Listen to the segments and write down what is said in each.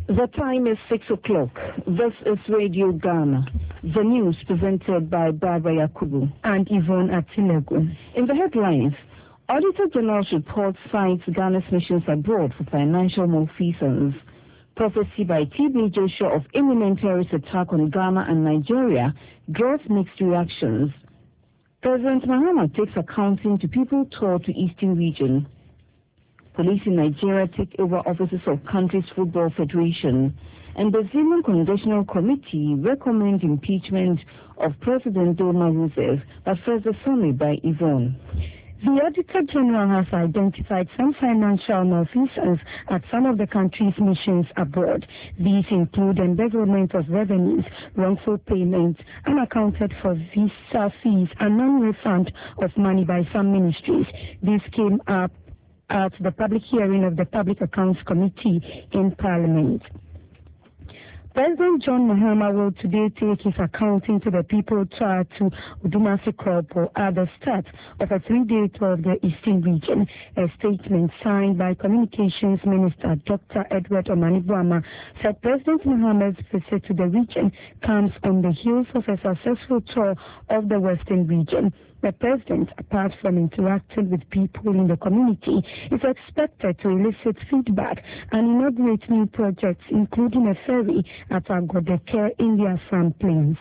The time is 6 o'clock. This is Radio Ghana. The news presented by Barbara Yakubu and Yvonne Atilego. In the headlines, Auditor General's report cites Ghana's missions abroad for financial malfeasance. Prophecy by T.B. Joshua of imminent terrorist attack on Ghana and Nigeria draws mixed reactions. President Mahama takes accounting to people toured to Eastern region. Police in Nigeria take over offices of country's football federation, and the Brazilian Congressional Committee recommends impeachment of President Dilma Rousseff. But first, the summary by Yvonne. The Auditor General has identified some financial malfeasance at some of the country's missions abroad. These include embezzlement of revenues, wrongful payments, unaccounted for visa fees, and non-refund of money by some ministries. This came up at the public hearing of the Public Accounts Committee in Parliament. President John Mahama will today take his accounting to the people tried to Udumasi Kropo at the start of a 3-day tour of the Eastern region. A statement signed by Communications Minister Dr. Edward Omani-Boama said President Mahama's visit to the region comes on the heels of a successful tour of the Western region. The president, apart from interacting with people in the community, is expected to elicit feedback and inaugurate new projects, including a ferry at Agodeke in the Assam Plains.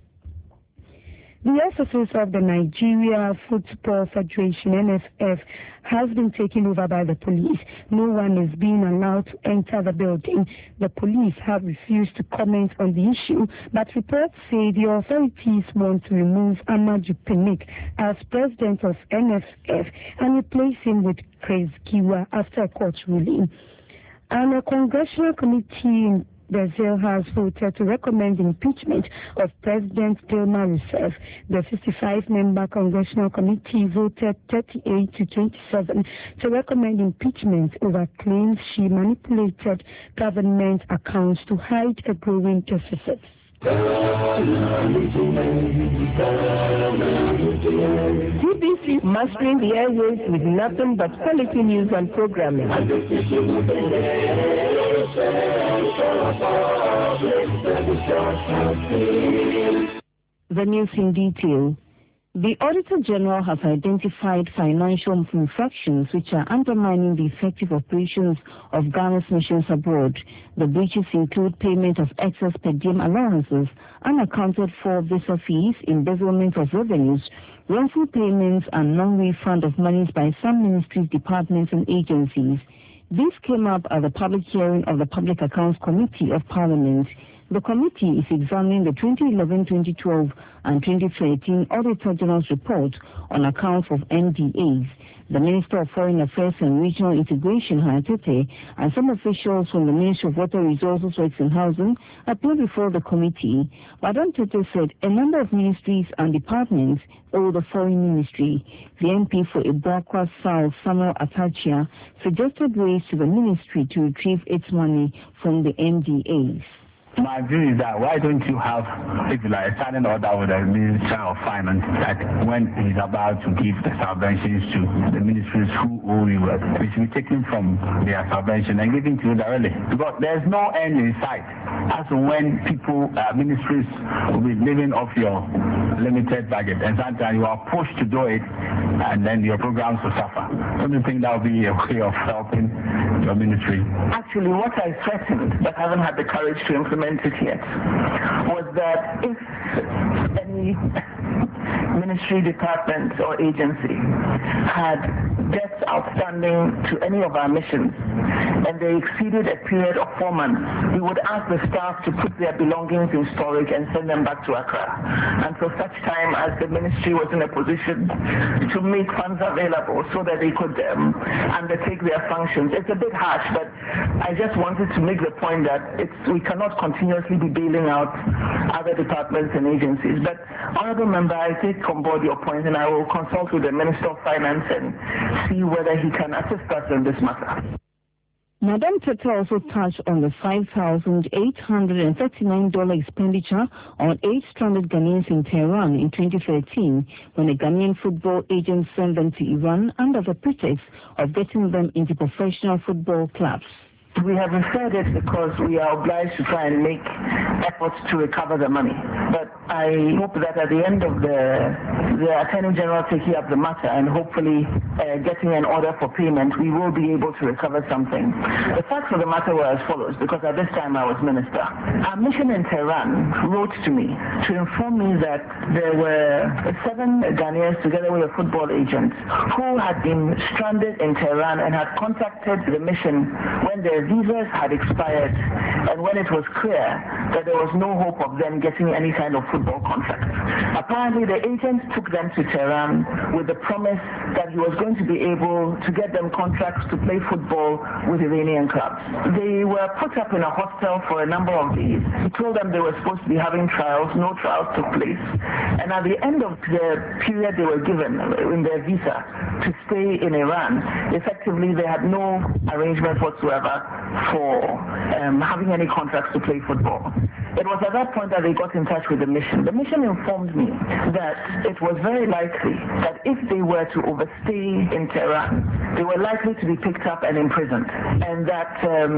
The offices of the Nigeria Football Federation, NFF, has been taken over by the police. No one is being allowed to enter the building. The police have refused to comment on the issue, but reports say the authorities want to remove Amaju Pinnick as president of NFF and replace him with Chris Kiwa after a court ruling. And a congressional committee in Brazil has voted to recommend the impeachment of President Dilma Rousseff. The 55-member congressional committee voted 38 to 27 to recommend impeachment over claims she manipulated government accounts to hide a growing deficit. TBC mastering the airwaves with nothing but quality news and programming. The news in detail. The Auditor General has identified financial infractions which are undermining the effective operations of Ghana's missions abroad. The breaches include payment of excess per diem allowances, unaccounted for visa fees, embezzlement of revenues, wrongful payments, and non-refund of monies by some ministries, departments, and agencies. This came up at the public hearing of the Public Accounts Committee of Parliament. The committee is examining the 2011, 2012, and 2013 Auditor General's report on accounts of NDAs. The Minister of Foreign Affairs and Regional Integration, Hayatete, and some officials from the Ministry of Water Resources, Works and Housing appeared before the committee. Madam Tete said a number of ministries and departments owe the Foreign Ministry. The MP for Ibrakwa South, Samuel Atachia, suggested ways to the ministry to retrieve its money from the NDAs. My view is that why don't you have, if you like, a standing order with the Minister of Finance that when he's about to give the subventions to the ministries who owe you, it should be taken from their subvention and given to you directly. Because there's no end in sight as to when people, ministries will be living off your limited budget. And sometimes you are pushed to do it and then your programs will suffer. Don't you think that would be a way of helping your ministry? Actually, what I threatened, but haven't had the courage to implement it yet, was that if any ministry, department, or agency had debts outstanding to any of our missions and they exceeded a period of 4 months, we would ask the staff to put their belongings in storage and send them back to Accra until such time as the ministry was in a position to make funds available so that they could undertake their functions. It's a bit harsh, but I just wanted to make the point that we cannot continuously be bailing out other departments and agencies. But, Honourable Member, I take on board your point and I will consult with the Minister of Finance and see whether he can assist us in this matter. Madam Tete also touched on the $5,839 expenditure on 8 stranded Ghanaians in Tehran in 2013 when a Ghanaian football agent sent them to Iran under the pretext of getting them into professional football clubs. We have referred it because we are obliged to try and make efforts to recover the money. But I hope that at the end of the Attorney General taking up the matter and hopefully getting an order for payment, we will be able to recover something. The facts of the matter were as follows, because at this time I was minister. Our mission in Tehran wrote to me to inform me that there were 7 Ghanaians together with a football agent who had been stranded in Tehran and had contacted the mission when their visas had expired and when it was clear that there was no hope of them getting any kind of football contract. Apparently the agent took them to Tehran with the promise that he was going to be able to get them contracts to play football with Iranian clubs. They were put up in a hostel for a number of days. He told them they were supposed to be having trials. No trials took place. And at the end of the period they were given in their visa to stay in Iran, effectively they had no arrangement whatsoever for having any contracts to play football. It was at that point that they got in touch with the mission. The mission informed me that it was very likely that if they were to overstay in Tehran, they were likely to be picked up and imprisoned. And that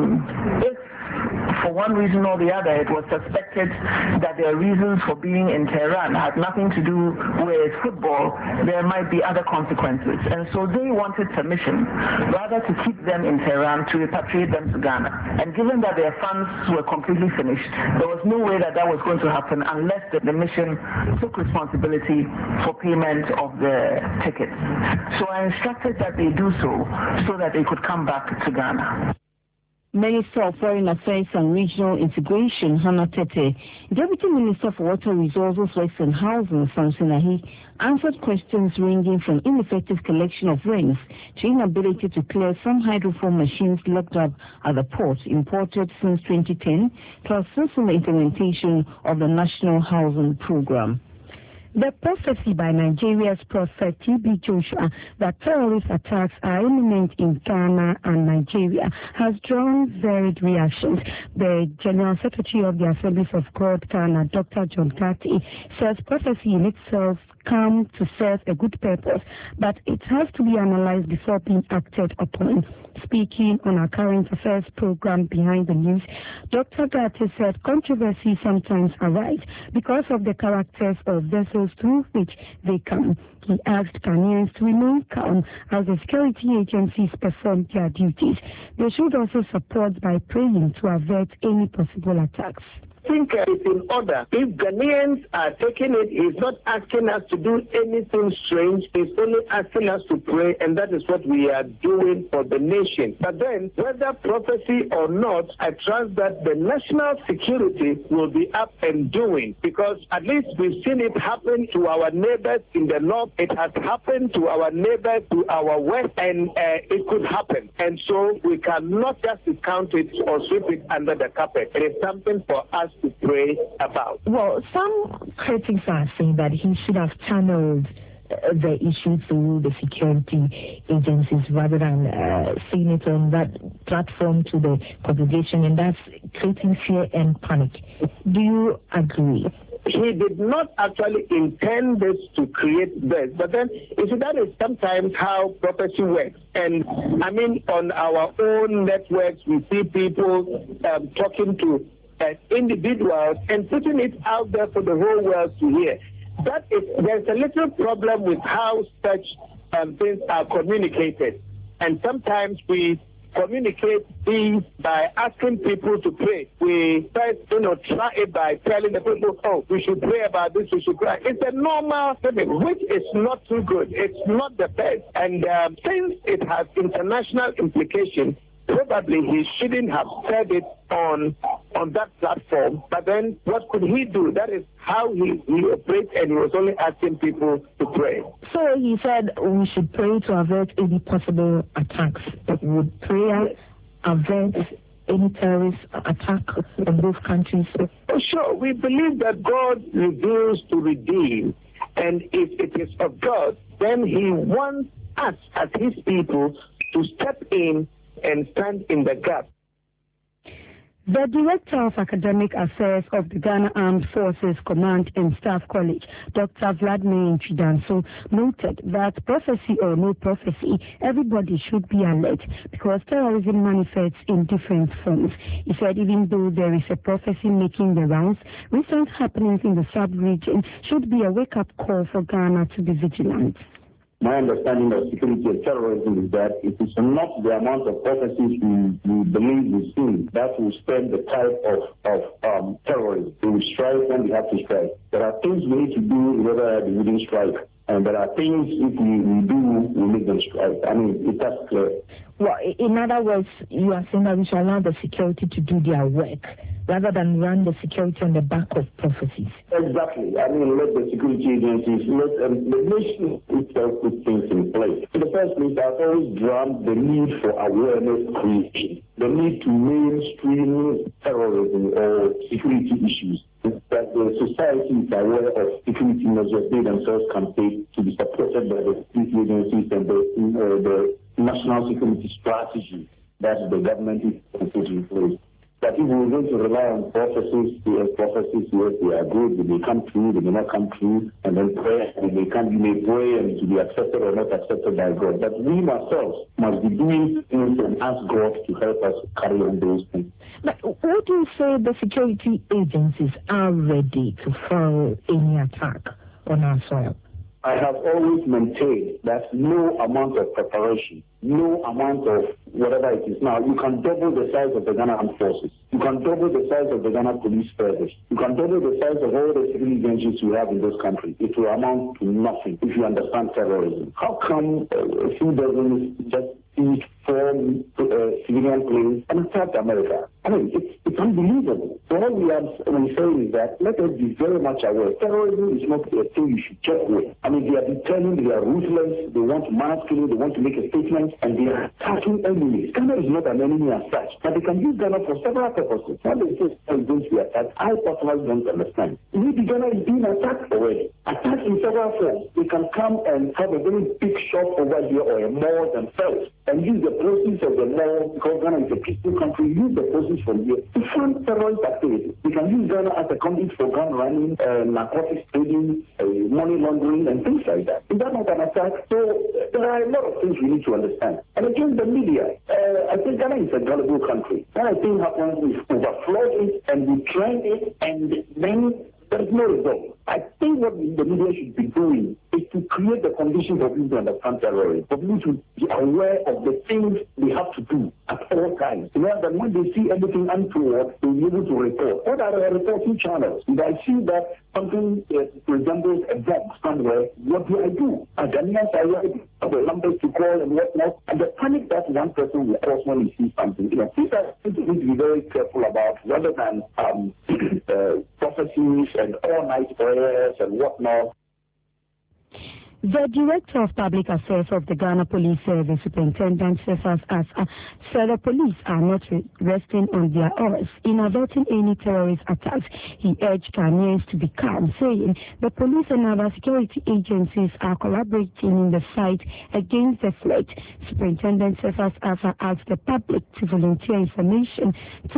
if for one reason or the other it was suspected that their reasons for being in Tehran had nothing to do with football, there might be other consequences. And so they wanted permission rather to keep them in Tehran, to repatriate them to Ghana. And given that their funds were completely finished, there was no way that that was going to happen unless the mission took responsibility for payment of the tickets. So I instructed that they do so that they could come back to Ghana. Minister of Foreign Affairs and Regional Integration, Hannah Tete, Deputy Minister for Water Resources, Works and Housing, Samson Ahi, answered questions ranging from ineffective collection of rains to inability to clear some hydrofoam machines locked up at the port imported since 2010, plus the implementation of the National Housing Program. The prophecy by Nigeria's prophet T.B. Joshua that terrorist attacks are imminent in Ghana and Nigeria has drawn varied reactions. The General Secretary of the Assemblies of God, Ghana, Dr. John Gatti, says prophecy in itself come to serve a good purpose, but it has to be analyzed before being acted upon. Speaking on our current affairs program Behind the News, Dr. Gatti said controversy sometimes arise because of the characters of vessels through which they come. He asked Ghanaians to remain calm as the security agencies perform their duties. They should also support by praying to avert any possible attacks. I think it's in order. If Ghanaians are taking it, he's not asking us to do anything strange. He's only asking us to pray, and that is what we are doing for the nation. But then, whether prophecy or not, I trust that the national security will be up and doing, because at least we've seen it happen to our neighbors in the north. It has happened to our neighbors to our west, and it could happen. And so we cannot just discount it or sweep it under the carpet. It is something for us to pray about. Well, some critics are saying that he should have channeled the issue through the security agencies rather than seeing it on that platform to the congregation, and that's creating fear and panic. Do you agree? He did not actually intend this to create this, but then you see, that is sometimes how prophecy works. And I mean, on our own networks, we see people talking to individuals and putting it out there for the whole world to hear. There's a little problem with how such things are communicated. And sometimes we communicate things by asking people to pray. We first, try it by telling the people, oh, we should pray about this, we should pray. It's a normal thing, which is not too good. It's not the best. And since it has international implications, probably he shouldn't have said it on that platform. But then what could he do? That is how he operates, and he was only asking people to pray. So he said we should pray to avert any possible attacks. Would prayer avert any terrorist attack in both countries? Oh, sure. We believe that God reveals to redeem. And if it is of God, then he wants us as his people to step in and stand in the gap. The Director of Academic Affairs of the Ghana Armed Forces Command and Staff College, Dr. Vladimir Chidanso, noted that prophecy or no prophecy, everybody should be alert because terrorism manifests in different forms. He said even though there is a prophecy making the rounds, recent happenings in the sub-region should be a wake-up call for Ghana to be vigilant. My understanding of security and terrorism is that it is not the amount of prophecies we believe we see that will spread the type of terrorism. We will strike when we have to strike. There are things we need to do in order we wouldn't strike. And there are things, if we do, we make them strike. I mean, that's clear. Well, in other words, you are saying that we shall allow the security to do their work rather than run the security on the back of prophecies. Exactly. I mean, let the security agencies, let the nation itself put things in place. In the first place, I've always drummed the need for awareness creation, the need to mainstream terrorism or security issues, that the society is aware of security measures they themselves can take to be supported by the security agencies and the national security strategy that the government is putting in place. That if we're going to rely on prophecies, yes, they are good, they may come true, they may not come true, and then prayer, you may pray and to be accepted or not accepted by God. But we ourselves must be doing things and ask God to help us carry on those things. But would you say the security agencies are ready to foil any attack on our soil? I have always maintained that no amount of preparation, no amount of whatever it is now, you can double the size of the Ghana Armed Forces. You can double the size of the Ghana Police Service. You can double the size of all the civil agencies we have in this country. It will amount to nothing if you understand terrorism. How come a few dozen just seized 4 civilian planes and attacked America? I mean, it's unbelievable. So what we're saying is that let us be very much aware. Terrorism is not a thing you should check with. I mean, they are determined, they are ruthless, they want to manipulate, they want to make a statement, and they are attacking enemies. Ghana is not an enemy as such, but they can use Ghana for several purposes. When they say is going to be attacked, I personally don't understand. Maybe Ghana is being attacked already. Attacked in several forms. They can come and have a very big shop over here or a mall themselves and use the proceeds of the mall, because Ghana is a peaceful country, use the proceeds from here to fund terrorist activities. They can use Ghana as a conduit for gun running, narcotics trading, money laundering, and things like that. Is that not an attack? So there are a lot of things we need to understand. And again, the media. I think Ghana is a gullible country. When a thing happens, we overflow it and we train it, and then there's no result. I think what the media should be doing is to create the conditions for people to understand terrorism, for people to be aware of the things they have to do at all times. You know, that when they see anything untoward, they'll be able to report. What are the reporting channels? If I see that something resembles a bomb somewhere, what do I do? And Ghanaians are ready for the numbers to call and whatnot. And the panic that one person will cause when he sees something. You know, these are things we need to be very careful about, rather than prophecies and all-night prayers and whatnot. The Director of Public Affairs of the Ghana Police Service, Superintendent Cephas Asa, said the police are not resting on their oars in averting any terrorist attacks. He urged Ghanaians to be calm, saying the police and other security agencies are collaborating in the fight against the threat. Superintendent Cephas Asa asked the public to volunteer information to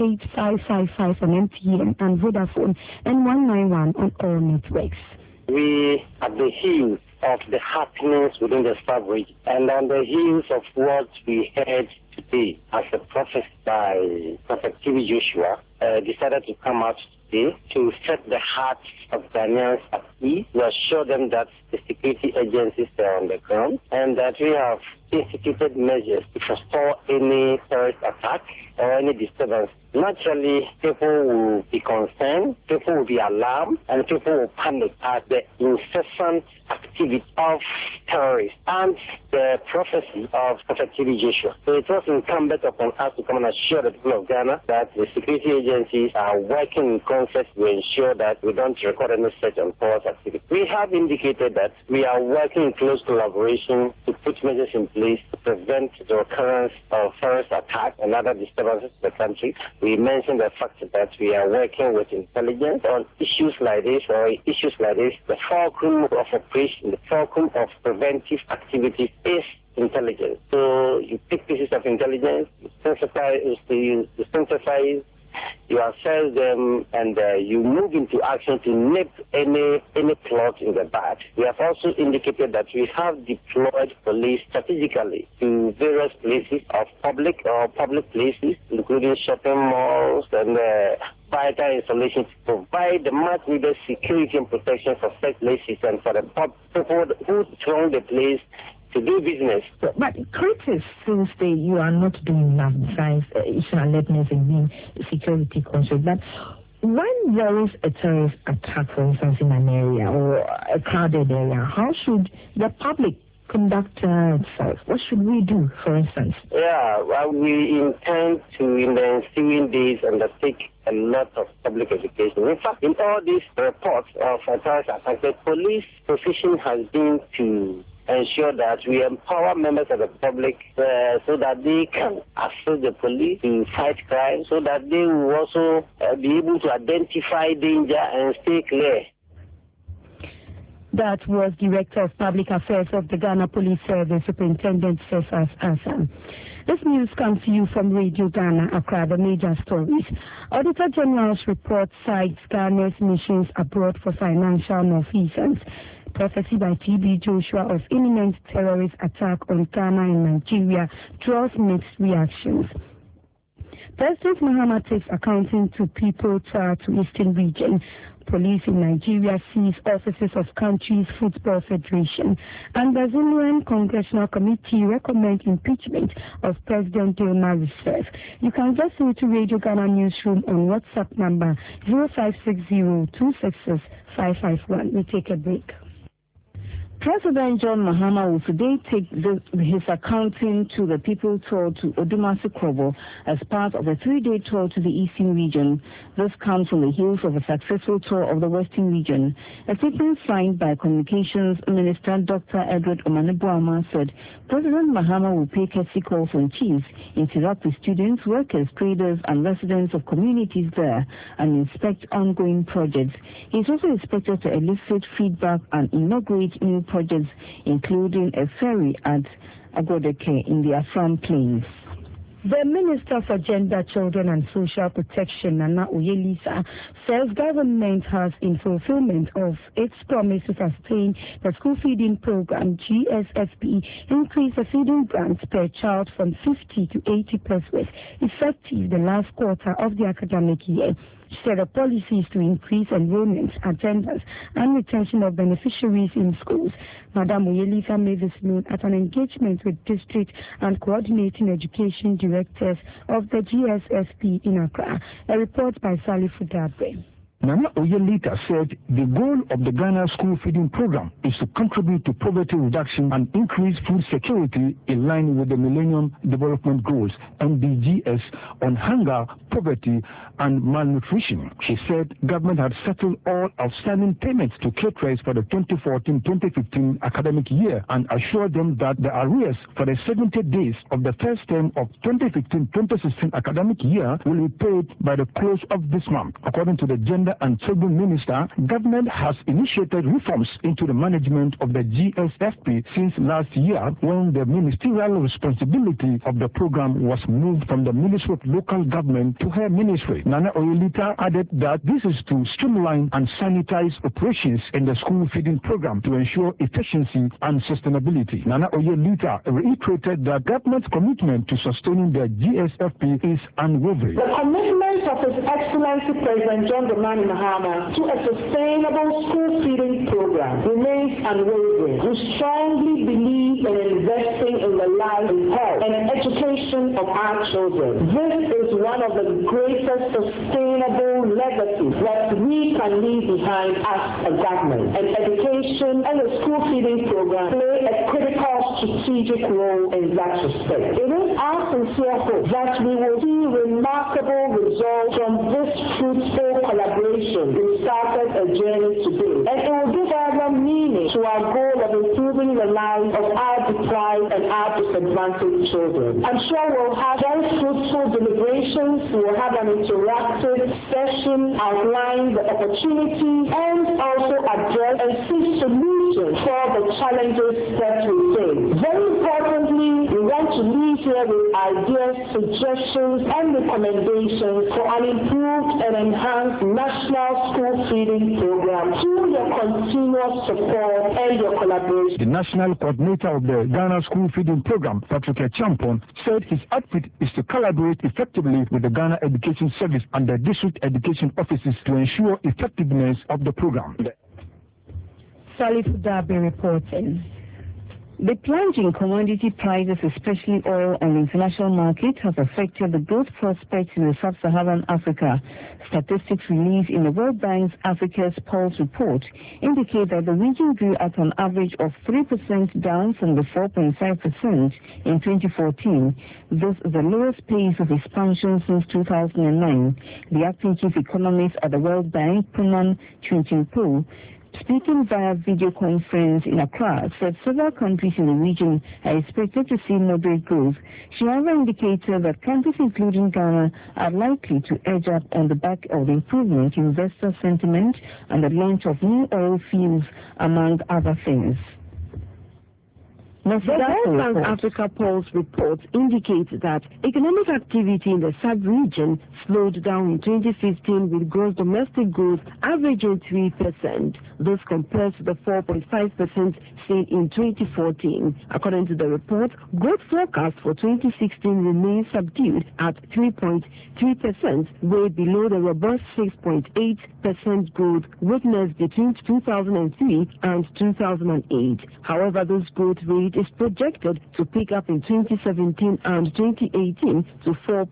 18555 on MTN and Vodafone and 191 on all networks. We at the heels of the happenings within the sub-region, and on the heels of what we heard today as a prophet by Prophet T.B. Joshua, decided to come out today to set the hearts of Ghanaians at ease, to assure them that the security agencies are on the ground and that we have instituted measures to forestall any terrorist attack or any disturbance. Naturally, people will be concerned, people will be alarmed, and people will panic at the incessant activity of terrorists and the prophecy of Prophet T.B. Joshua. So it was incumbent upon us to come and assure the people of Ghana that the security agencies are working in concert to ensure that we don't record any such untoward activity. We have indicated that we are working in close collaboration to put measures in place to prevent the occurrence of terrorist attacks and other disturbances in the country. We mentioned the fact that we are working with intelligence on issues like this The fulcrum of operation, the fulcrum of preventive activities is intelligence. So you pick pieces of intelligence, you synthesize, you assess them, and you move into action to nip any plot in the bud. We have also indicated that we have deployed police strategically to various places of public places, including shopping malls and vital installations to provide the much needed security and protection for such places and for the people who throng the place to do business. But critics still say you are not doing enough besides issue alertness and being security conscious. But when there is a terrorist attack, for instance, in an area or a crowded area, how should the public conduct itself? What should we do, for instance? Yeah, well, we intend to, in the ensuing days, undertake a lot of public education. In fact, in all these reports of terrorist attacks, the police position has been to ensure that we empower members of the public so that they can assist the police to fight crime, so that they will also be able to identify danger and stay clear. That was Director of Public Affairs of the Ghana Police Service, Superintendent Cephas Assam. This news comes to you from Radio Ghana, Accra. The major stories. Auditor General's report cites Ghana's missions abroad for financial malfeasance. Prophecy by T.B. Joshua of imminent terrorist attack on Ghana and Nigeria draws mixed reactions. President Mahama takes accounting to people to Eastern region. Police in Nigeria seize offices of country's football federation. And Brazilian Congressional Committee recommend impeachment of President Dilma Rousseff. You can get through to Radio Ghana Newsroom on WhatsApp number 0560-266-551. We take a break. President John Mahama will today take his accounting to the People Tour to Odumasi Krobo as part of a 3-day tour to the Eastern region. This comes on the heels of a successful tour of the Western region. A statement signed by Communications Minister Dr. Edward Omanebuama said President Mahama will pay courtesy calls on chiefs, interact with students, workers, traders, and residents of communities there, and inspect ongoing projects. He is also expected to elicit feedback and inaugurate new projects, including a ferry at Agodeke in the Afram Plains. The Minister for Gender, Children and Social Protection, Nana Oyelisa, says government has, in fulfillment of its promise to sustain the school feeding program, GSFP, increased the feeding grants per child from 50 to 80 pesos, effective the last quarter of the academic year. She said the policy is to increase enrollment, attendance, and retention of beneficiaries in schools. Madam Oyelisa made this known at an engagement with district and coordinating education directors of the GSFP in Accra. A report by Salih Fudabre. Nana Oyelita said the goal of the Ghana School Feeding Program is to contribute to poverty reduction and increase food security in line with the Millennium Development Goals, MDGs, on hunger, poverty, and malnutrition. She said government had settled all outstanding payments to caterers for the 2014-2015 academic year and assured them that the arrears for the 70 days of the first term of 2015-2016 academic year will be paid by the close of this month. According to the Gender and Children Minister, government has initiated reforms into the management of the GSFP since last year, when the ministerial responsibility of the program was moved from the Ministry of Local Government to her ministry. Nana Oyelita added that this is to streamline and sanitize operations in the school feeding program to ensure efficiency and sustainability. Nana Oyelita reiterated that government's commitment to sustaining the GSFP is unwavering. The commitment of His Excellency President John Dramani Mahama to a sustainable school feeding program remains unwavering. We strongly believe in investing in the life, health, and education of our children. This is one of the greatest sustainable legacies that we can leave behind as a government. And education and the school feeding program play a critical strategic role in that respect. It is our sincere hope that we will see remarkable results from this fruitful collaboration. We started a journey today, and it will give further meaning to our goal of improving the lives of our deprived and our disadvantaged children. I'm sure we'll have very fruitful deliberations. We'll have an interactive session, outline the opportunities, and also address and seek solutions for the challenges that we face. Very importantly, Finally, we want to leave here with ideas, suggestions, and recommendations for an improved and enhanced national school feeding program through your continuous support and your collaboration. The national coordinator of the Ghana School Feeding Program, Patrick Champon, said his outfit is to collaborate effectively with the Ghana Education Service and the district education offices to ensure effectiveness of the program. Salif Dabi reporting. The plunge in commodity prices, especially oil on the international market, has affected the growth prospects in the sub-Saharan Africa. Statistics released in the World Bank's Africa's Pulse report indicate that the region grew at an average of 3% down from the 4.5% in 2014. This is the lowest pace of expansion since 2009. The acting chief economist at the World Bank, Punan Chunchinpo, speaking via video conference in Accra, said several countries in the region are expected to see moderate growth. She however indicated that countries including Ghana are likely to edge up on the back of improvement in investor sentiment and the launch of new oil fields, among other things. The World Bank Africa Pulse report indicates that economic activity in the sub-region slowed down in 2015 with gross domestic growth averaging 3%. This compares to the 4.5% seen in 2014. According to the report, growth forecast for 2016 remains subdued at 3.3%, way below the robust 6.8% growth witnessed between 2003 and 2008. However, this growth rate is projected to pick up in 2017 and 2018 to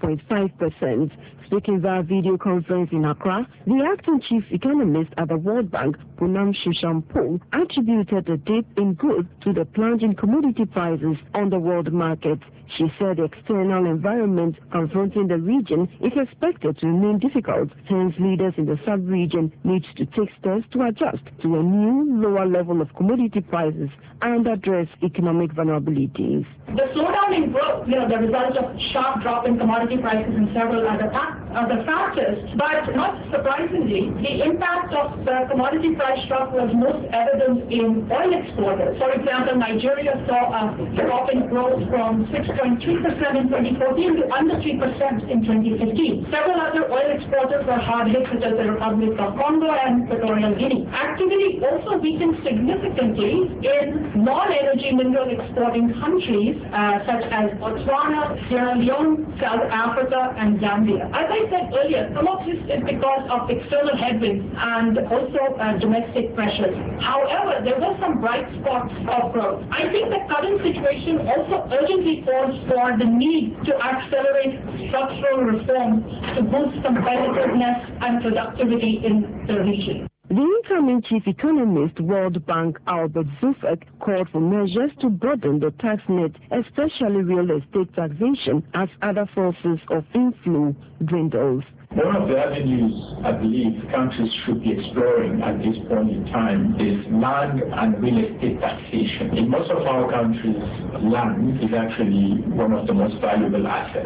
4.5%. Speaking via video conference in Accra, the acting chief economist at the World Bank, Punam Chunchinpo, attributed the dip in growth to the plunge in commodity prices on the world market. She said the external environment confronting the region is expected to remain difficult. Hence, leaders in the sub-region need to take steps to adjust to a new, lower level of commodity prices and address economic vulnerabilities. The slowdown in growth, the result of sharp drop in commodity prices and several other factors, but not surprisingly, the impact of the commodity price drop was most evident in oil exporters. For example, Nigeria saw a drop in growth from 6.3% in 2014 to under 3% in 2015. Several other oil exporters were hard hit, such as the Republic of Congo and Equatorial Guinea. Activity also weakened significantly in non-energy mineral exporting countries such as Botswana, Sierra Leone, South Africa, and Zambia. As I said earlier, some of this is because of external headwinds and also domestic pressures. However, there were some bright spots of growth. I think the current situation also urgently calls for the need to accelerate structural reforms to boost competitiveness and productivity in the region. The incoming chief economist, World Bank Albert Zufek, called for measures to broaden the tax net, especially real estate taxation, as other sources of inflow dwindles. One of the avenues I believe countries should be exploring at this point in time is land and real estate taxation. In most of our countries, land is actually one of the most valuable assets,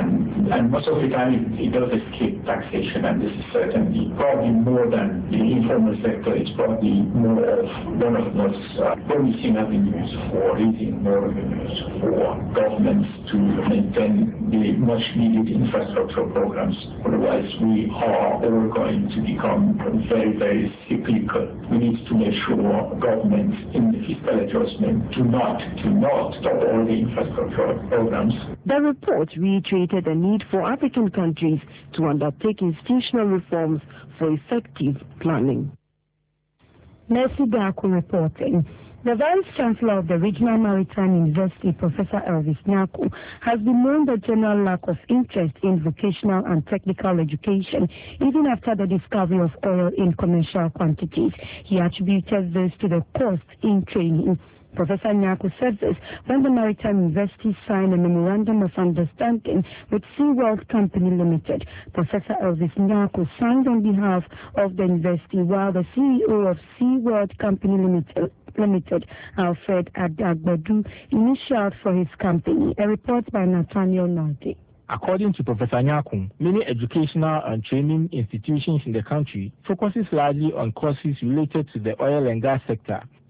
and most of the time it does escape taxation, and this is certainly probably more than the informal sector. It's probably more of one of the most promising avenues for raising more revenues for governments to maintain the much needed infrastructure programs. Otherwise, we are all going to become very, very cyclical. We need to make sure governments in the fiscal adjustment do not stop all the infrastructure programs. The report reiterated the need for African countries to undertake institutional reforms for effective planning. Mercy Daku reporting. The Vice-Chancellor of the Regional Maritime University, Professor Elvis Nyaku, has bemoaned the general lack of interest in vocational and technical education, even after the discovery of oil in commercial quantities. He attributed this to the cost in training. Professor Nyaku said this when the Maritime University signed a memorandum of understanding with SeaWorld Company Limited. Professor Elvis Nyaku signed on behalf of the university, while the CEO of SeaWorld Company Limited, Alfred Adagbadu, initialed for his company. A report by Nathaniel Nadi. According to Professor Nyaku, many educational and training institutions in the country focuses largely on courses related to the oil and gas sector.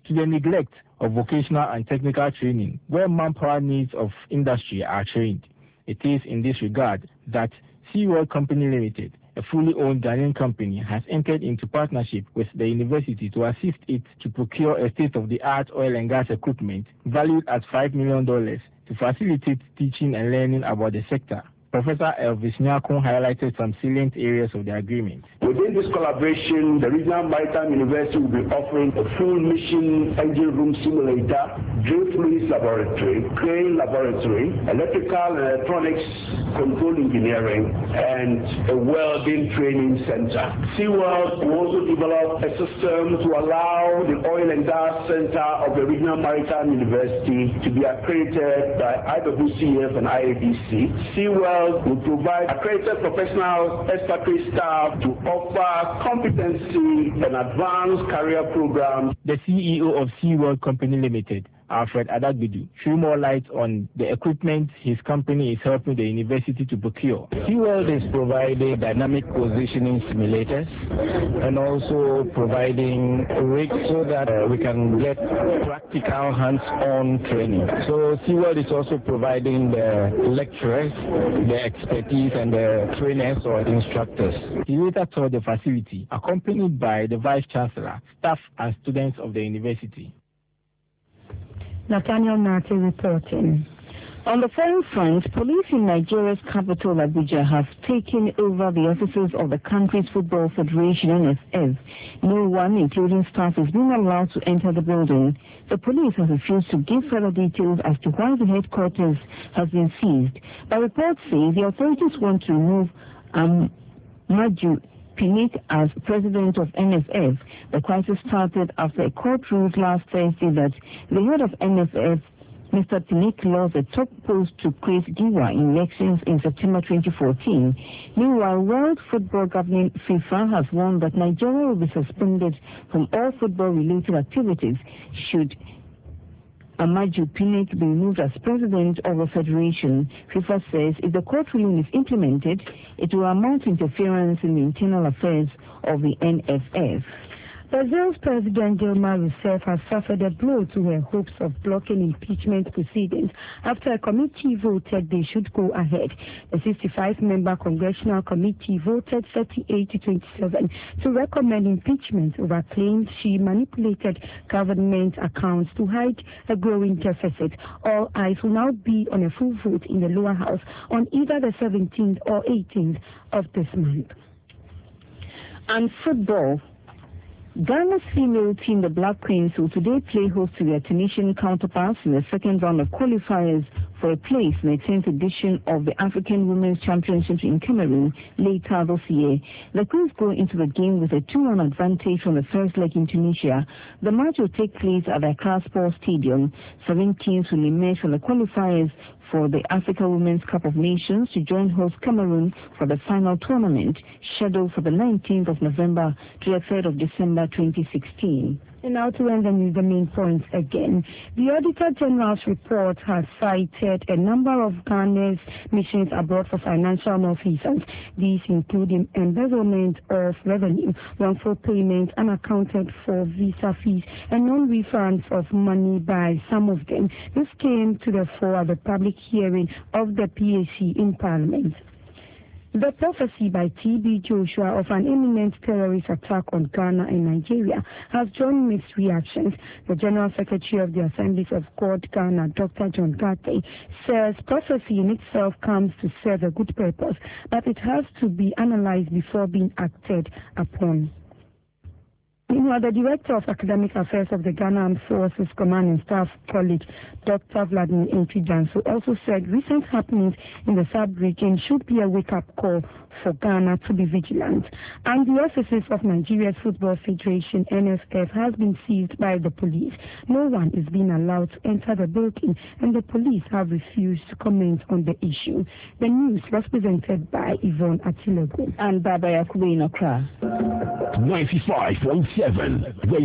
to the neglect of vocational and technical training where manpower needs of industry are trained. It is in this regard that SeaWorld Company Limited, a fully owned Ghanaian company, has entered into partnership with the university to assist it to procure a state-of-the-art oil and gas equipment valued at $5 million to facilitate teaching and learning about the sector. Professor Elvis Nyakun highlighted some salient areas of the agreement. Within this collaboration, the Regional Maritime University will be offering a full mission engine room simulator, drill fluids laboratory, crane laboratory, electrical and electronics control engineering, and a welding training center. SeaWorld will also develop a system to allow the Oil and Gas Center of the Regional Maritime University to be accredited by IWCF and IADC. SeaWorld will provide accredited professional expatriate staff to offer competency and advanced career programs. The CEO of SeaWorld Company Limited, Alfred Adagbidu, threw more light on the equipment his company is helping the university to procure. SeaWorld is providing dynamic positioning simulators and also providing rigs so that we can get practical hands-on training. So SeaWorld is also providing the lecturers, the expertise and the trainers or instructors. He later toured the facility, accompanied by the Vice Chancellor, staff and students of the university. Nathaniel Nate reporting. On the foreign front, police in Nigeria's capital, Abuja, have taken over the offices of the country's football federation, NFF. No one, including staff, is being allowed to enter the building. The police has refused to give further details as to why the headquarters has been seized. But reports say the authorities want to remove Maju Pinnick as president of NFF. The crisis started after a court ruled last Thursday that the head of NFF, Mr. Pinnick, lost the top post to Chris Giwa in elections in September 2014. Meanwhile, World Football Governing FIFA has warned that Nigeria will be suspended from all football-related activities should Amaju Pinnick be removed as president of the federation. FIFA says if the court ruling is implemented, it will amount to interference in the internal affairs of the NFF. Brazil's President Dilma Rousseff has suffered a blow to her hopes of blocking impeachment proceedings after a committee voted they should go ahead. The 65-member congressional committee voted 38 to 27 to recommend impeachment over claims she manipulated government accounts to hide a growing deficit. All eyes will now be on a full vote in the lower house on either the 17th or 18th of this month. And football. Ghana's female team, the Black Queens, will today play host to their Tunisian counterparts in the second round of qualifiers for a place in the 10th edition of the African Women's Championship in Cameroon later this year. The Queens go into the game with a 2-1 advantage from the first leg in Tunisia. The match will take place at the Accra Sports Stadium. 7 teams will emerge from the qualifiers for the Africa Women's Cup of Nations to join host Cameroon for the final tournament, scheduled for the 19th of November to the 3rd of December 2016. And now to end the news, the main points again. The Auditor General's report has cited a number of Ghana's missions abroad for financial malfeasance. These include embezzlement of revenue, wrongful payments, unaccounted for visa fees, and non-refunds of money by some of them. This came to the fore at the public hearing of the PAC in Parliament. The prophecy by T.B. Joshua of an imminent terrorist attack on Ghana and Nigeria has drawn mixed reactions. The General Secretary of the Assemblies of God, Ghana, Dr. John Gate, says prophecy in itself comes to serve a good purpose, but it has to be analyzed before being acted upon. Meanwhile, the Director of Academic Affairs of the Ghana Armed Forces Command and Staff College, Dr. Vladimir Ntwijanso, also said recent happenings in the sub-region should be a wake-up call for Ghana to be vigilant. And the offices of Nigeria's Football Federation, NFF, has been seized by the police. No one is being allowed to enter the building, and the police have refused to comment on the issue. The news was presented by Yvonne Atilego and Baba Yakubu in Accra. 95.7.